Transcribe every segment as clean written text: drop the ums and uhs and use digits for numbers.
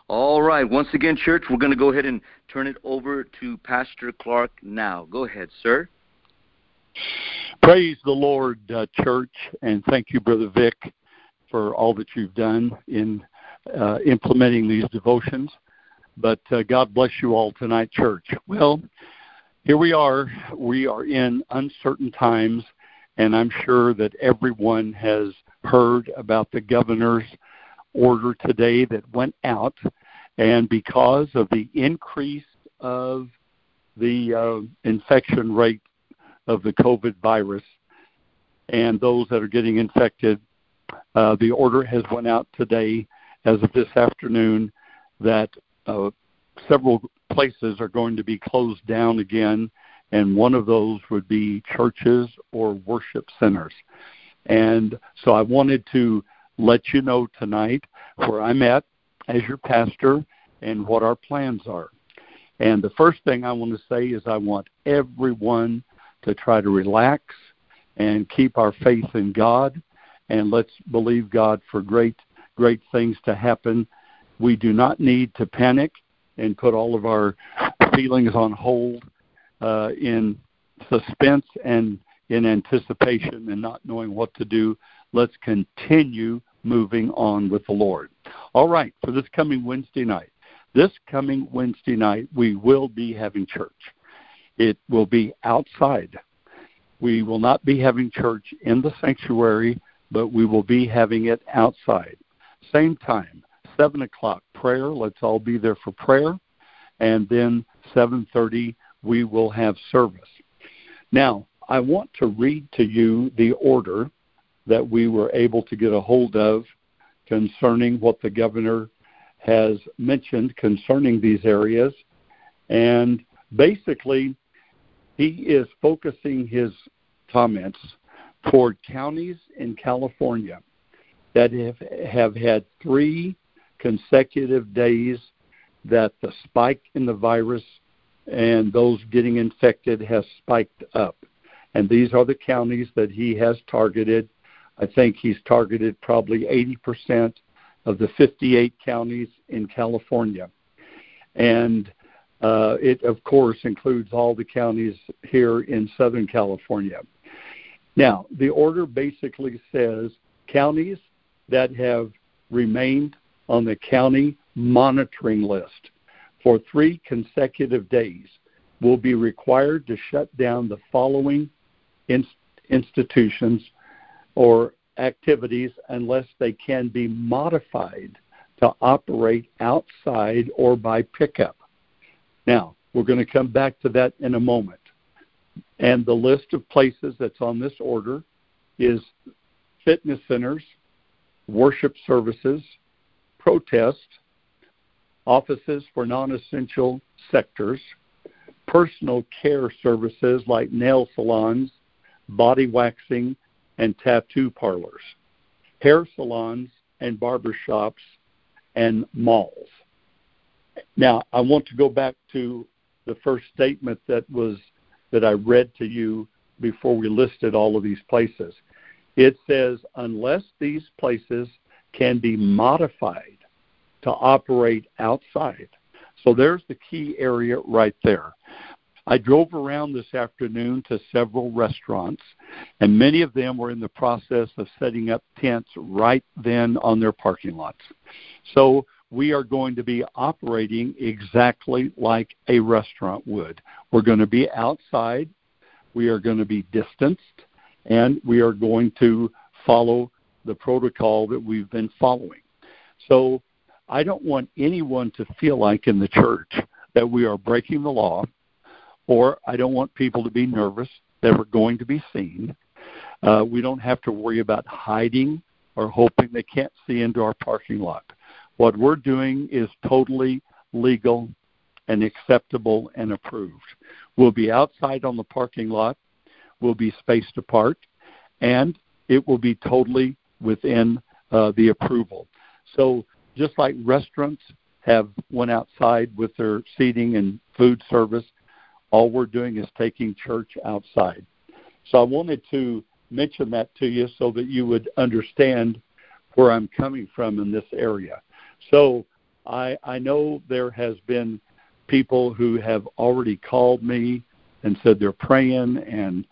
All right. Once again, church, we're going to go ahead and turn it over to Pastor Clark now. Go ahead, sir. Praise the Lord, church, and thank you, Brother Vic, for all that you've done in implementing these devotions. But God bless you all tonight, church. Well, here we are. We are in uncertain times, and I'm sure that everyone has heard about the governor's order today that went out. And because of the increase of the infection rate of the COVID virus and those that are getting infected, the order has went out today as of this afternoon that several places are going to be closed down again, and one of those would be churches or worship centers. And so I wanted to let you know tonight where I'm at as your pastor and what our plans are. And the first thing I want to say is I want everyone to try to relax and keep our faith in God, and let's believe God for great things to happen. We do not need to panic and put all of our feelings on hold in suspense and in anticipation and not knowing what to do. Let's continue moving on with the Lord. All right, for this coming Wednesday night, we will be having church. It will be outside. We will not be having church in the sanctuary, but we will be having it outside. Same time, 7 o'clock prayer. Let's all be there for prayer. And then 7:30, we will have service. Now, I want to read to you the order that we were able to get a hold of concerning what the governor has mentioned concerning these areas. And basically, he is focusing his comments toward counties in California that have had 3 consecutive days that the spike in the virus and those getting infected has spiked up. And these are the counties that he has targeted. I think he's targeted probably 80% of the 58 counties in California. And it, of course, includes all the counties here in Southern California. Now, the order basically says counties that have remained on the county monitoring list for 3 consecutive days will be required to shut down the following institutions or activities unless they can be modified to operate outside or by pickup. Now, we're going to come back to that in a moment. And the list of places that's on this order is fitness centers, worship services, protest, offices for non-essential sectors, personal care services like nail salons, body waxing, and tattoo parlors, hair salons and barber shops, and malls. Now, I want to go back to the first statement that I read to you before we listed all of these places. It says, unless these places can be modified to operate outside. So there's the key area right there. I drove around this afternoon to several restaurants, and many of them were in the process of setting up tents right then on their parking lots. So we are going to be operating exactly like a restaurant would. We're going to be outside, we are going to be distanced, and we are going to follow the protocol that we've been following. So I don't want anyone to feel like in the church that we are breaking the law, or I don't want people to be nervous that we're going to be seen. We don't have to worry about hiding or hoping they can't see into our parking lot. What we're doing is totally legal and acceptable and approved. We'll be outside on the parking lot. We'll be spaced apart, and it will be totally within the approval. So just like restaurants have went outside with their seating and food service, all we're doing is taking church outside. So I wanted to mention that to you so that you would understand where I'm coming from in this area. So I know there has been people who have already called me and said they're praying and,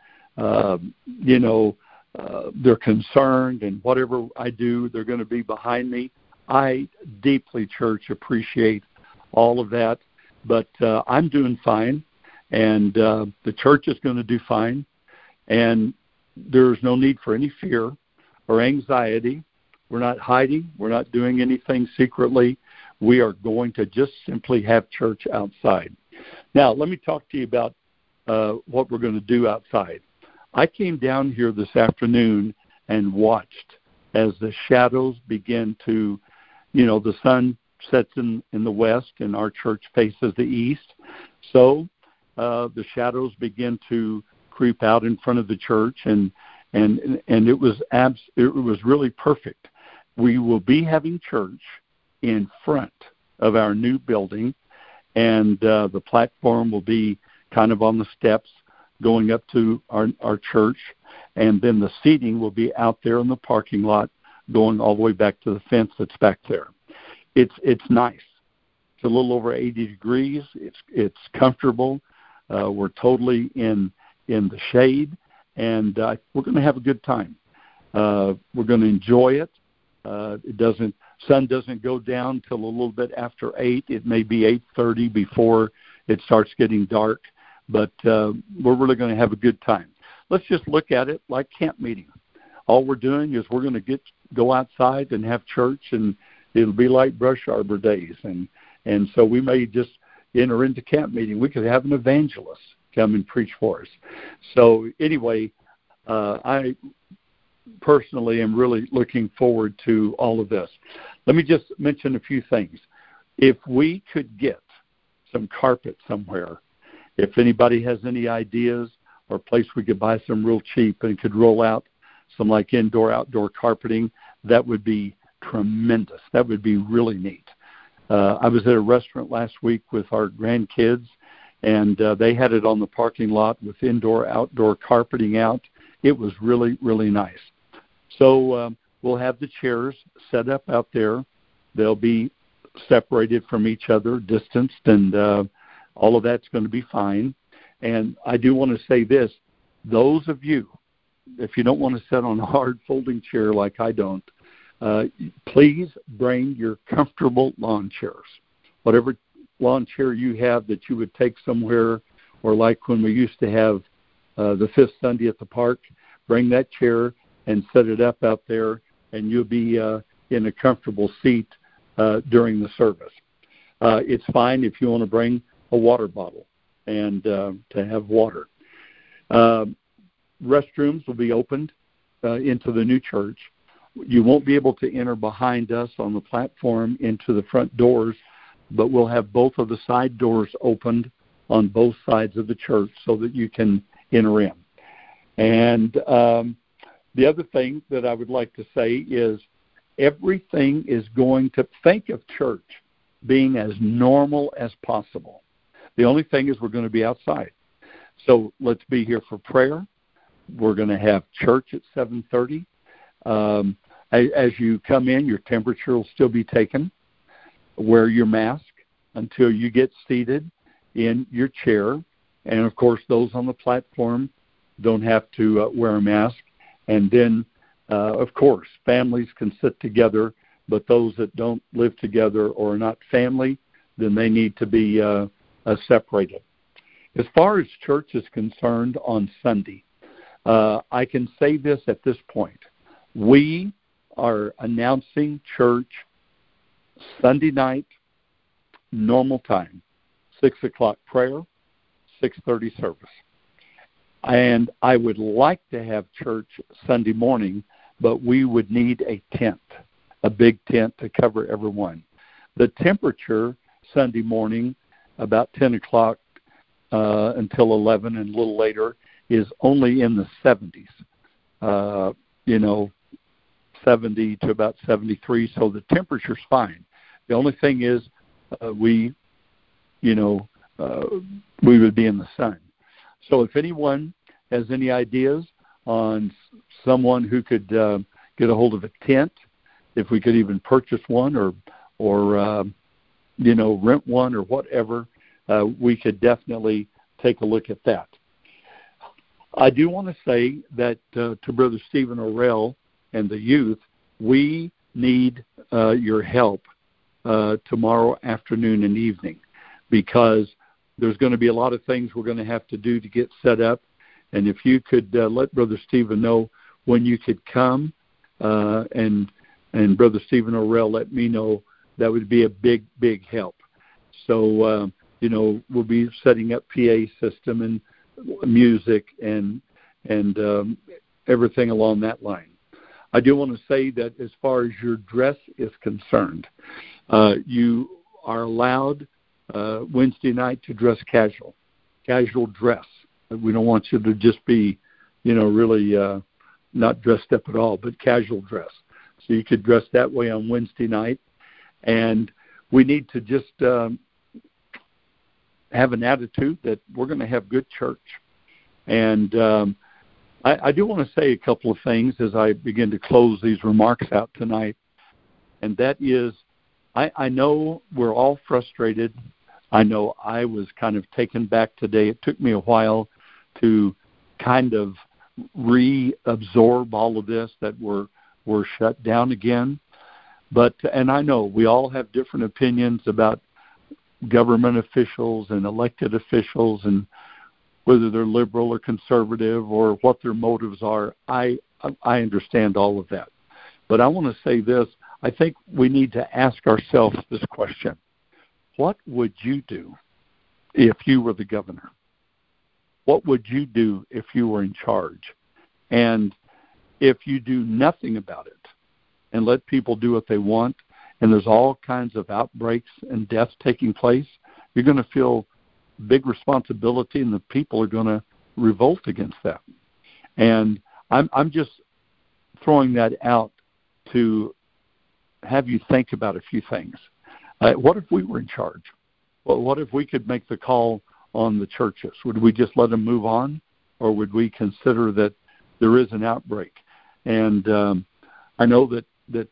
they're concerned, and whatever I do, they're going to be behind me. I deeply, church, appreciate all of that, but I'm doing fine, and the church is going to do fine, and there's no need for any fear or anxiety. We're not hiding. We're not doing anything secretly. We are going to just simply have church outside. Now, let me talk to you about what we're going to do outside. I came down here this afternoon and watched as the shadows begin to, the sun sets in the west and our church faces the east. So the shadows begin to creep out in front of the church, and it was really perfect. We will be having church in front of our new building, and the platform will be kind of on the steps going up to our church, and then the seating will be out there in the parking lot going all the way back to the fence that's back there. It's nice. It's a little over 80 degrees. It's comfortable. We're totally in the shade, and we're going to have a good time. We're going to enjoy it. Sun doesn't go down till a little bit after 8. It may be 8:30 before it starts getting dark, but we're really going to have a good time. Let's just look at it like camp meeting. All we're doing is we're going to go outside and have church, and it'll be like Brush Arbor days. And so we may just enter into camp meeting. We could have an evangelist come and preach for us. So anyway, I personally am really looking forward to all of this. Let me just mention a few things. If we could get some carpet somewhere, if anybody has any ideas or a place we could buy some real cheap and could roll out some like indoor-outdoor carpeting, that would be tremendous. That would be really neat. I was at a restaurant last week with our grandkids, and they had it on the parking lot with indoor-outdoor carpeting out. It was really, really nice. So we'll have the chairs set up out there. They'll be separated from each other, distanced, and all of that's going to be fine. And I do want to say this. Those of you, if you don't want to sit on a hard folding chair like I don't, please bring your comfortable lawn chairs. Whatever lawn chair you have that you would take somewhere, or like when we used to have the Fifth Sunday at the park, bring that chair and set it up out there, and you'll be in a comfortable seat during the service. It's fine if you want to bring a water bottle and to have water. Restrooms will be opened into the new church. You won't be able to enter behind us on the platform into the front doors, but we'll have both of the side doors opened on both sides of the church so that you can enter in. And the other thing that I would like to say is everything is going to think of church being as normal as possible. The only thing is we're going to be outside. So let's be here for prayer. We're going to have church at 7:30. As you come in, your temperature will still be taken. Wear your mask until you get seated in your chair. And, of course, those on the platform don't have to wear a mask. And then, of course, families can sit together, but those that don't live together or are not family, then they need to be separated. As far as church is concerned on Sunday, I can say this at this point. We are announcing church Sunday night, normal time, 6 o'clock prayer, 6:30 service. And I would like to have church Sunday morning, but we would need a tent, a big tent to cover everyone. The temperature Sunday morning, about 10 o'clock until 11 and a little later, is only in the 70s, 70 to about 73, so the temperature's fine. The only thing is we would be in the sun. So if anyone has any ideas on someone who could get a hold of a tent, if we could even purchase one or rent one or whatever, we could definitely take a look at that. I do want to say that to Brother Stephen Orrell and the youth, we need your help tomorrow afternoon and evening, because there's going to be a lot of things we're going to have to do to get set up. And if you could let Brother Stephen know when you could come, and Brother Stephen Orrell let me know, that would be a big, big help. So, we'll be setting up PA system and music and everything along that line. I do want to say that as far as your dress is concerned, you are allowed Wednesday night to dress casual dress. We don't want you to just be, really not dressed up at all, but casual dress. So you could dress that way on Wednesday night. And we need to just have an attitude that we're going to have good church. And I do want to say a couple of things as I begin to close these remarks out tonight. And that is, I know we're all frustrated. I know I was kind of taken back today. It took me a while to kind of reabsorb all of this, that we're shut down again. And I know we all have different opinions about government officials and elected officials and whether they're liberal or conservative or what their motives are. I understand all of that. But I want to say this. I think we need to ask ourselves this question. What would you do if you were the governor? What would you do if you were in charge? And if you do nothing about it and let people do what they want, and there's all kinds of outbreaks and deaths taking place, you're going to feel big responsibility, and the people are going to revolt against that. And I'm just throwing that out to have you think about a few things. What if we were in charge? Well, what if we could make the call on the churches? Would we just let them move on, or would we consider that there is an outbreak? And I know that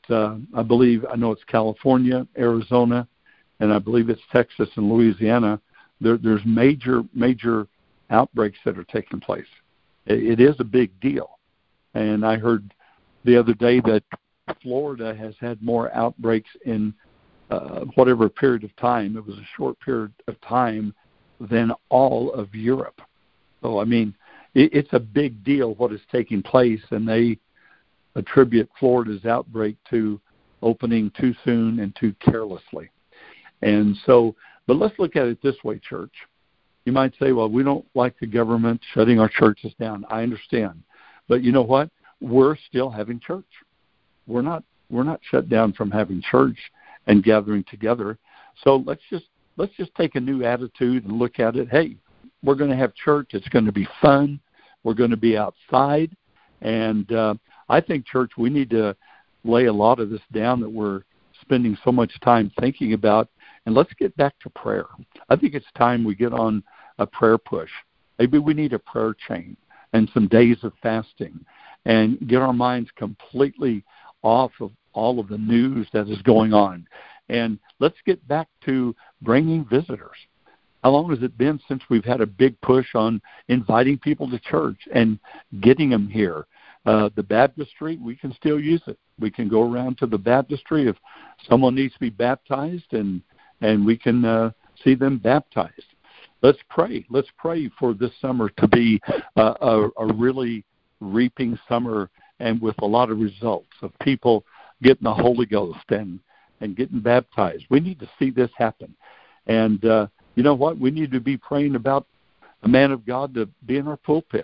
I know it's California, Arizona, and I believe it's Texas and Louisiana. There's major outbreaks that are taking place. It is a big deal. And I heard the other day that Florida has had more outbreaks in whatever period of time. It was a short period of time than all of Europe. So, I mean, it's a big deal what is taking place, and they attribute Florida's outbreak to opening too soon and too carelessly. And so, but let's look at it this way, church. You might say, well, we don't like the government shutting our churches down. I understand. But you know what? We're still having church. We're not shut down from having church and gathering together. So let's just take a new attitude and look at it. Hey, we're going to have church. It's going to be fun. We're going to be outside. And I think, church, we need to lay a lot of this down that we're spending so much time thinking about, and let's get back to prayer. I think it's time we get on a prayer push. Maybe we need a prayer chain and some days of fasting and get our minds completely off of all of the news that is going on. And let's get back to bringing visitors. How long has it been since we've had a big push on inviting people to church and getting them here? The baptistry, we can still use it. We can go around to the baptistry if someone needs to be baptized, and we can see them baptized. Let's pray. Let's pray for this summer to be a really reaping summer, and with a lot of results of people getting the Holy Ghost and getting baptized. We need to see this happen. And you know what? We need to be praying about a man of God to be in our pulpit.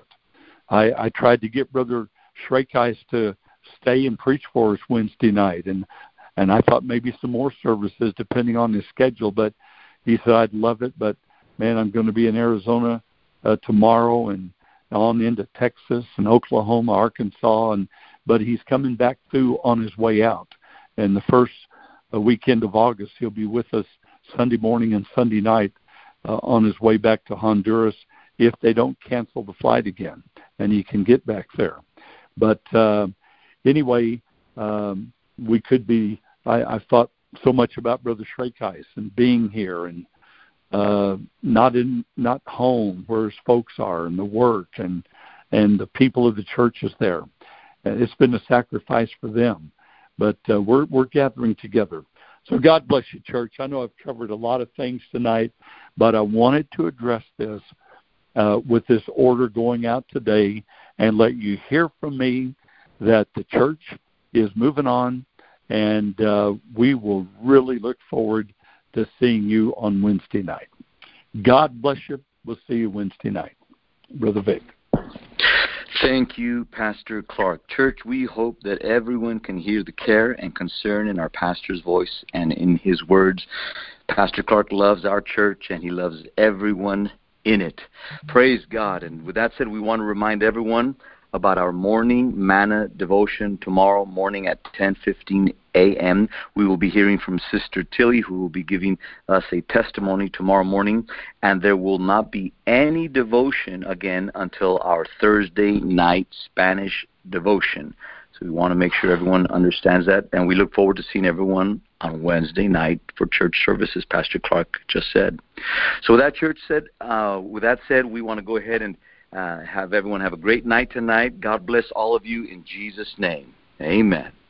I tried to get Brother Shrekais to stay and preach for us Wednesday night, and I thought maybe some more services depending on his schedule, but he said, I'd love it, but man, I'm going to be in Arizona tomorrow and on into Texas and Oklahoma, Arkansas, but he's coming back through on his way out. And the first weekend of August, he'll be with us Sunday morning and Sunday night on his way back to Honduras if they don't cancel the flight again, and he can get back there. But anyway, we could be, I thought so much about Brother Shrekais and being here and not home where his folks are and the work and the people of the churches there. It's been a sacrifice for them, but we're gathering together. So God bless you, church. I know I've covered a lot of things tonight, but I wanted to address this with this order going out today and let you hear from me that the church is moving on, and we will really look forward to seeing you on Wednesday night. God bless you. We'll see you Wednesday night. Brother Vic. Thank you, Pastor Clark. Church, we hope that everyone can hear the care and concern in our pastor's voice and in his words. Pastor Clark loves our church, and he loves everyone in it. Praise God. And with that said, we want to remind everyone about our morning manna devotion tomorrow morning at 10:15 a.m. We will be hearing from Sister Tilly, who will be giving us a testimony tomorrow morning, and there will not be any devotion again until our Thursday night Spanish devotion. So we want to make sure everyone understands that, and we look forward to seeing everyone on Wednesday night for church services, Pastor Clark just said. So with that said, we want to go ahead and have everyone have a great night tonight. God bless all of you in Jesus' name. Amen.